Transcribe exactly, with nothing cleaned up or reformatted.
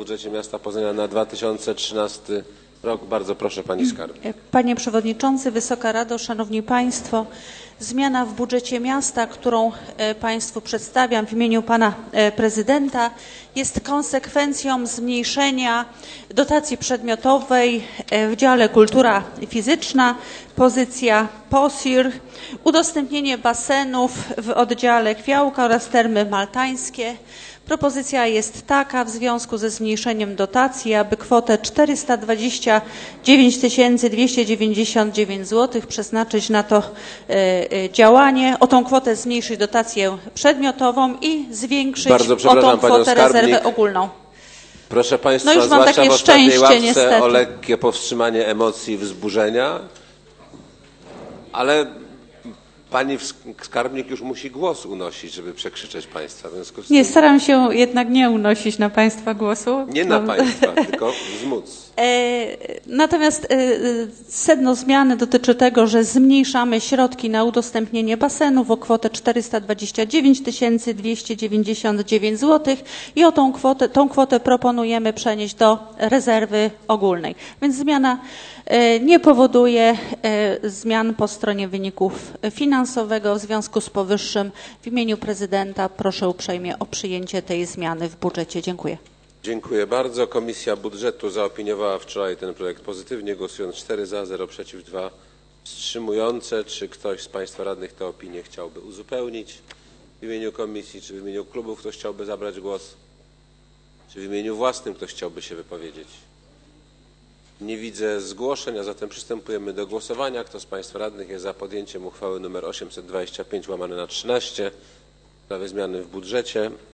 budżecie miasta Poznania na dwa tysiące trzynasty rok. Bardzo proszę pani skarbnik. Panie Przewodniczący, Wysoka Rado, Szanowni Państwo. Zmiana w budżecie miasta, którą Państwu przedstawiam w imieniu Pana Prezydenta, jest konsekwencją zmniejszenia dotacji przedmiotowej w dziale Kultura Fizyczna, pozycja P O S I R, udostępnienie basenów w oddziale Kwiałka oraz termy maltańskie. Propozycja jest taka: w związku ze zmniejszeniem dotacji, aby kwotę czterysta dwadzieścia dziewięć tysięcy dwieście dziewięćdziesiąt dziewięć złotych przeznaczyć na to y, działanie, o tą kwotę zmniejszyć dotację przedmiotową i zwiększyć o tą kwotę rezerwę ogólną. Proszę Państwa, no już mam zwłaszcza takie w ostatniej szczęście, ławce niestety. o lekkie powstrzymanie emocji i wzburzenia, ale pani skarbnik już musi głos unosić, żeby przekrzyczeć Państwa. W związku z Nie, tym... staram się jednak nie unosić na Państwa głosu. Nie na Państwa, tylko wzmóc. Natomiast sedno zmiany dotyczy tego, że zmniejszamy środki na udostępnienie basenów o kwotę czterysta dwadzieścia dziewięć tysięcy dwieście dziewięćdziesiąt dziewięć złotych i o tą kwotę, tą kwotę proponujemy przenieść do rezerwy ogólnej. Więc zmiana nie powoduje zmian po stronie wyników finansowego. W związku z powyższym w imieniu prezydenta proszę uprzejmie o przyjęcie tej zmiany w budżecie. Dziękuję. Dziękuję bardzo. Komisja Budżetu zaopiniowała wczoraj ten projekt pozytywnie, głosując cztery za, zero przeciw, dwa wstrzymujące. Czy ktoś z Państwa radnych tę opinię chciałby uzupełnić w imieniu komisji, czy w imieniu klubów ktoś chciałby zabrać głos, czy w imieniu własnym ktoś chciałby się wypowiedzieć? Nie widzę zgłoszeń, a zatem przystępujemy do głosowania. Kto z Państwa radnych jest za podjęciem uchwały nr osiemset dwadzieścia pięć łamane na trzynaście w sprawie zmiany w budżecie?